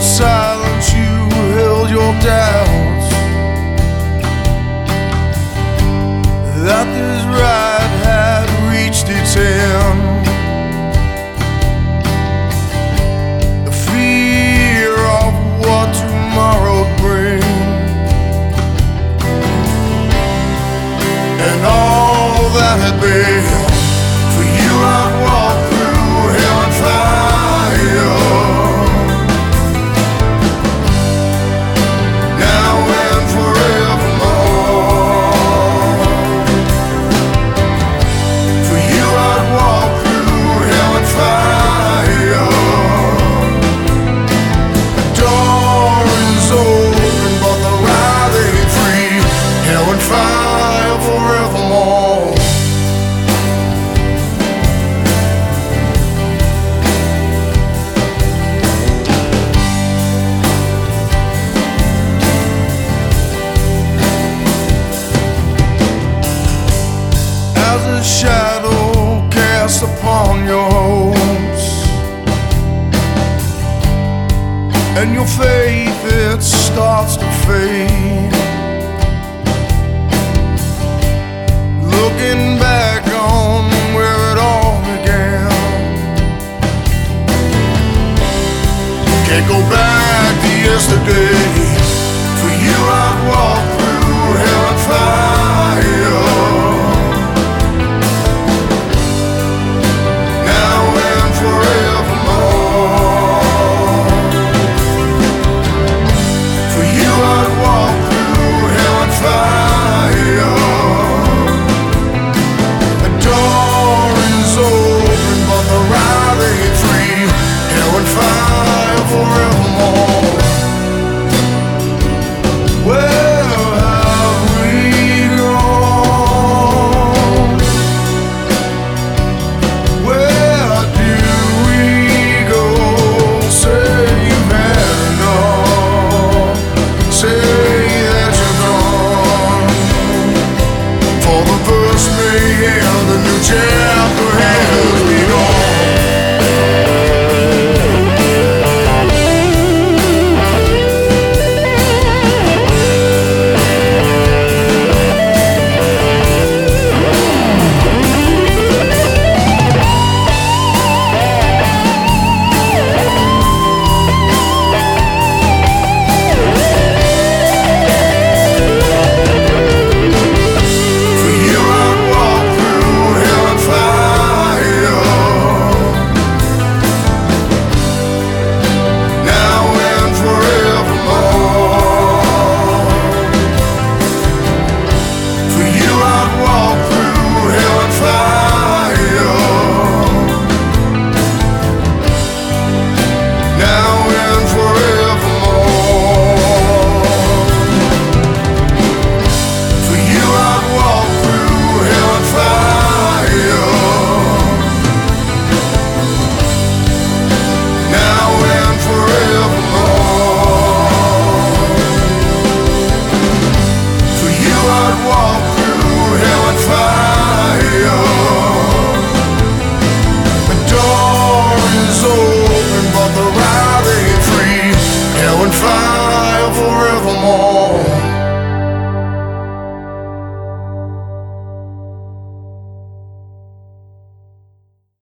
silence you held your doubts, that this ride had reached its end. The fear of what tomorrow'd bring, and all that had been. For you I'd walk through hell and fire, now and forevermore. For you I'd walk through hell and fire. The door is open but the ride ain't free. Hell and fire forevermore. As a shadow casts upon your hopes, and your faith it starts to fade, looking back on where it all began. Can't go back to yesterday. For you I'd walk